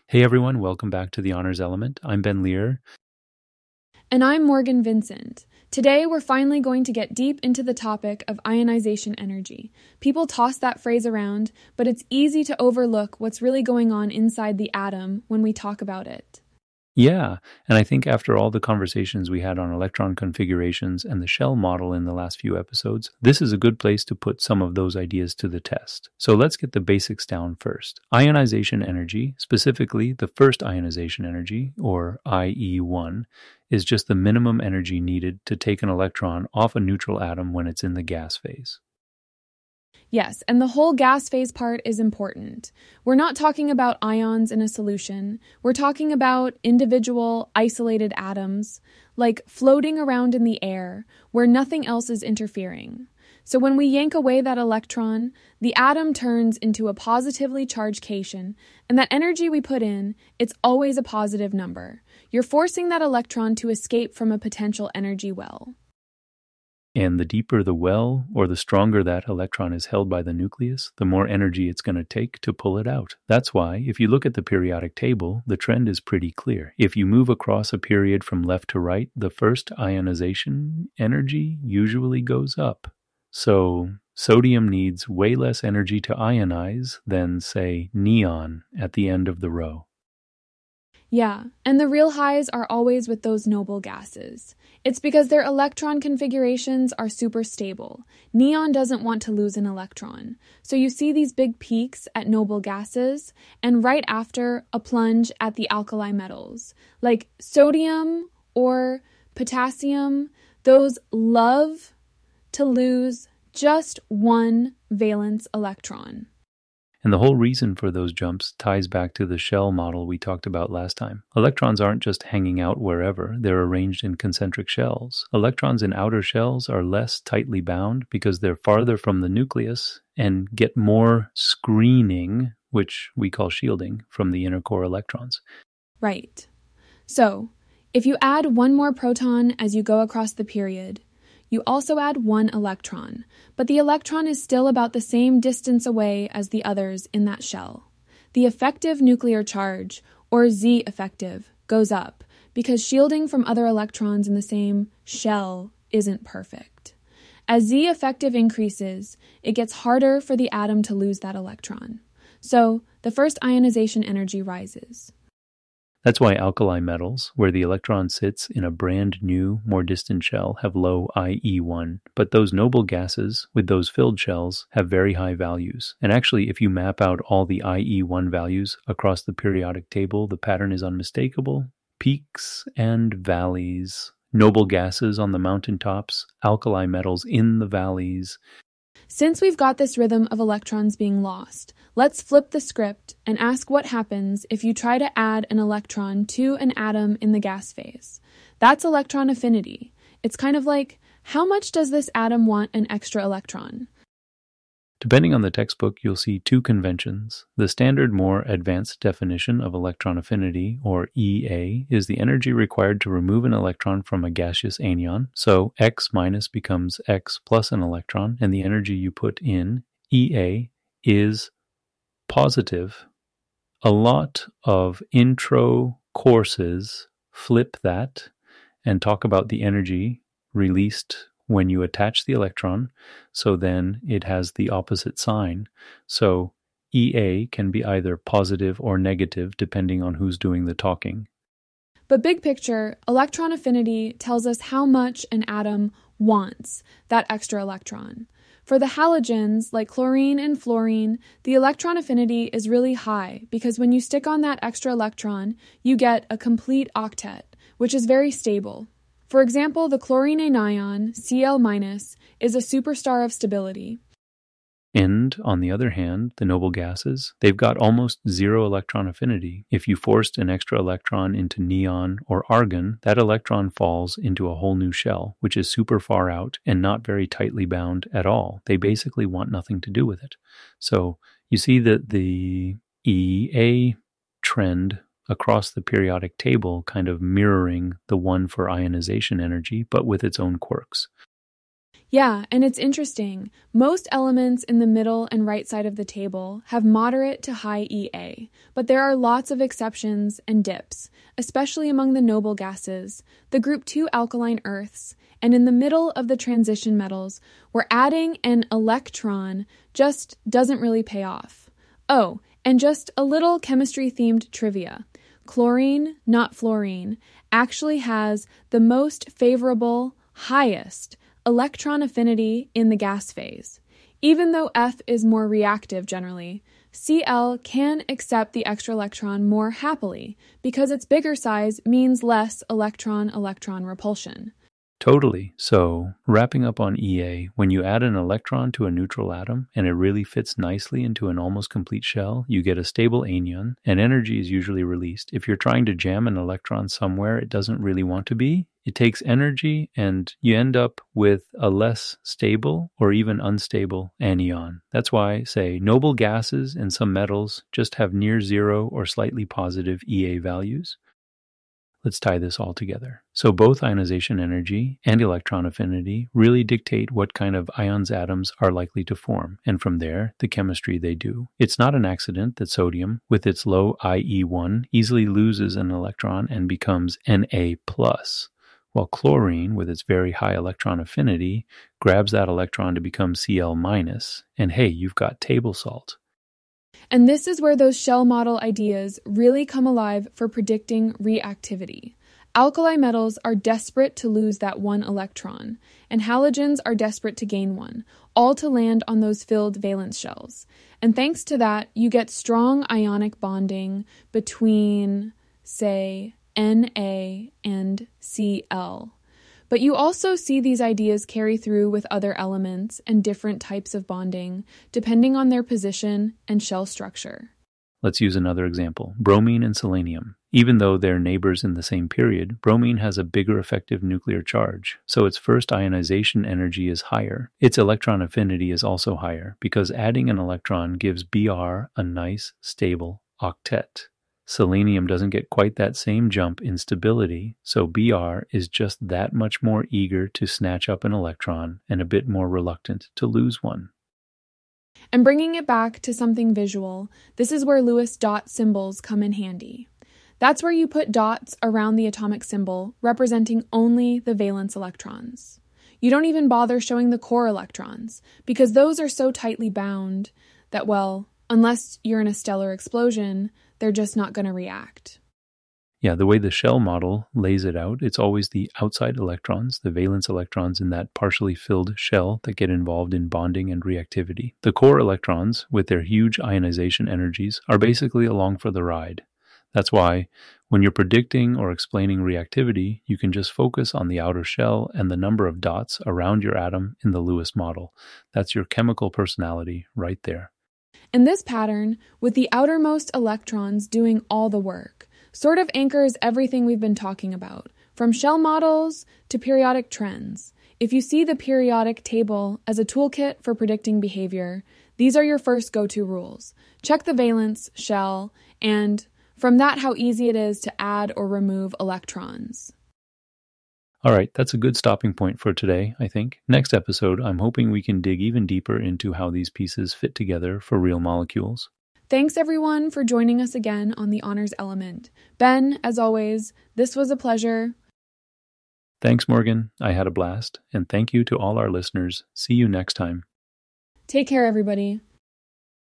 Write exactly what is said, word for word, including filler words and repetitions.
Hey everyone, welcome back to The Honors Element. I'm Ben Lear. And I'm Morgan Vincent. Today we're finally going to get deep into the topic of ionization energy. People toss that phrase around, but it's easy to overlook what's really going on inside the atom when we talk about it. Yeah, and I think after all the conversations we had on electron configurations and the shell model in the last few episodes, this is a good place to put some of those ideas to the test. So let's get the basics down first. Ionization energy, specifically the first ionization energy, or I E one, is just the minimum energy needed to take an electron off a neutral atom when it's in the gas phase. Yes, and the whole gas phase part is important. We're not talking about ions in a solution. We're talking about individual, isolated atoms, like floating around in the air, where nothing else is interfering. So when we yank away that electron, the atom turns into a positively charged cation, and that energy we put in, it's always a positive number. You're forcing that electron to escape from a potential energy well. And the deeper the well, or the stronger that electron is held by the nucleus, the more energy it's going to take to pull it out. That's why, if you look at the periodic table, the trend is pretty clear. If you move across a period from left to right, the first ionization energy usually goes up. So, sodium needs way less energy to ionize than, say, neon at the end of the row. Yeah, and the real highs are always with those noble gases. It's because their electron configurations are super stable. Neon doesn't want to lose an electron. So you see these big peaks at noble gases, and right after, a plunge at the alkali metals. Like sodium or potassium, those love to lose just one valence electron. And the whole reason for those jumps ties back to the shell model we talked about last time. Electrons aren't just hanging out wherever, they're arranged in concentric shells. Electrons in outer shells are less tightly bound because they're farther from the nucleus and get more screening, which we call shielding, from the inner core electrons. Right. So, if you add one more proton as you go across the period, you also add one electron, but the electron is still about the same distance away as the others in that shell. The effective nuclear charge, or Z effective, goes up because shielding from other electrons in the same shell isn't perfect. As Z effective increases, it gets harder for the atom to lose that electron. So, the first ionization energy rises. That's why alkali metals, where the electron sits in a brand new, more distant shell, have low I E one, but those noble gases with those filled shells have very high values. And actually, if you map out all the I E one values across the periodic table, the pattern is unmistakable. Peaks and valleys, noble gases on the mountaintops, alkali metals in the valleys. Since we've got this rhythm of electrons being lost, let's flip the script and ask what happens if you try to add an electron to an atom in the gas phase. That's electron affinity. It's kind of like, how much does this atom want an extra electron? Depending on the textbook, you'll see two conventions. The standard, more advanced definition of electron affinity, or E A, is the energy required to remove an electron from a gaseous anion. So X minus becomes X plus an electron, and the energy you put in, E A, is positive. A lot of intro courses flip that and talk about the energy released when you attach the electron, so then it has the opposite sign. So E A can be either positive or negative depending on who's doing the talking. But big picture, electron affinity tells us how much an atom wants that extra electron. For the halogens, like chlorine and fluorine, the electron affinity is really high because when you stick on that extra electron, you get a complete octet, which is very stable. For example, the chlorine anion, Cl-, is a superstar of stability. And, on the other hand, the noble gases, they've got almost zero electron affinity. If you forced an extra electron into neon or argon, that electron falls into a whole new shell, which is super far out and not very tightly bound at all. They basically want nothing to do with it. So, you see that the E A trend across the periodic table kind of mirroring the one for ionization energy, but with its own quirks. Yeah, and it's interesting. Most elements in the middle and right side of the table have moderate to high E A, but there are lots of exceptions and dips, especially among the noble gases, the group two alkaline earths, and in the middle of the transition metals, where adding an electron just doesn't really pay off. Oh, and just a little chemistry-themed trivia. Chlorine, not fluorine, actually has the most favorable, highest electron affinity in the gas phase. Even though F is more reactive generally, Cl can accept the extra electron more happily because its bigger size means less electron-electron repulsion. Totally. So, wrapping up on E A, when you add an electron to a neutral atom and it really fits nicely into an almost complete shell, you get a stable anion, and energy is usually released. If you're trying to jam an electron somewhere it doesn't really want to be, it takes energy and you end up with a less stable or even unstable anion. That's why, say, noble gases and some metals just have near zero or slightly positive E A values. Let's tie this all together. So both ionization energy and electron affinity really dictate what kind of ions atoms are likely to form, and from there, the chemistry they do. It's not an accident that sodium, with its low I E one, easily loses an electron and becomes Na plus, while chlorine, with its very high electron affinity, grabs that electron to become Cl minus, and hey, you've got table salt. And this is where those shell model ideas really come alive for predicting reactivity. Alkali metals are desperate to lose that one electron, and halogens are desperate to gain one, all to land on those filled valence shells. And thanks to that, you get strong ionic bonding between, say, Na and Cl. But you also see these ideas carry through with other elements and different types of bonding, depending on their position and shell structure. Let's use another example, bromine and selenium. Even though they're neighbors in the same period, bromine has a bigger effective nuclear charge, so its first ionization energy is higher. Its electron affinity is also higher, because adding an electron gives Br a nice, stable octet. Selenium doesn't get quite that same jump in stability, so Br is just that much more eager to snatch up an electron and a bit more reluctant to lose one. And bringing it back to something visual, this is where Lewis dot symbols come in handy. That's where you put dots around the atomic symbol representing only the valence electrons. You don't even bother showing the core electrons, because those are so tightly bound that, well, unless you're in a stellar explosion, they're just not going to react. Yeah, the way the shell model lays it out, it's always the outside electrons, the valence electrons in that partially filled shell that get involved in bonding and reactivity. The core electrons, with their huge ionization energies, are basically along for the ride. That's why, when you're predicting or explaining reactivity, you can just focus on the outer shell and the number of dots around your atom in the Lewis model. That's your chemical personality right there. And this pattern, with the outermost electrons doing all the work, sort of anchors everything we've been talking about, from shell models to periodic trends. If you see the periodic table as a toolkit for predicting behavior, these are your first go-to rules. Check the valence shell, and from that, how easy it is to add or remove electrons. All right, that's a good stopping point for today, I think. Next episode, I'm hoping we can dig even deeper into how these pieces fit together for real molecules. Thanks, everyone, for joining us again on The Honors Element. Ben, as always, this was a pleasure. Thanks, Morgan. I had a blast. And thank you to all our listeners. See you next time. Take care, everybody.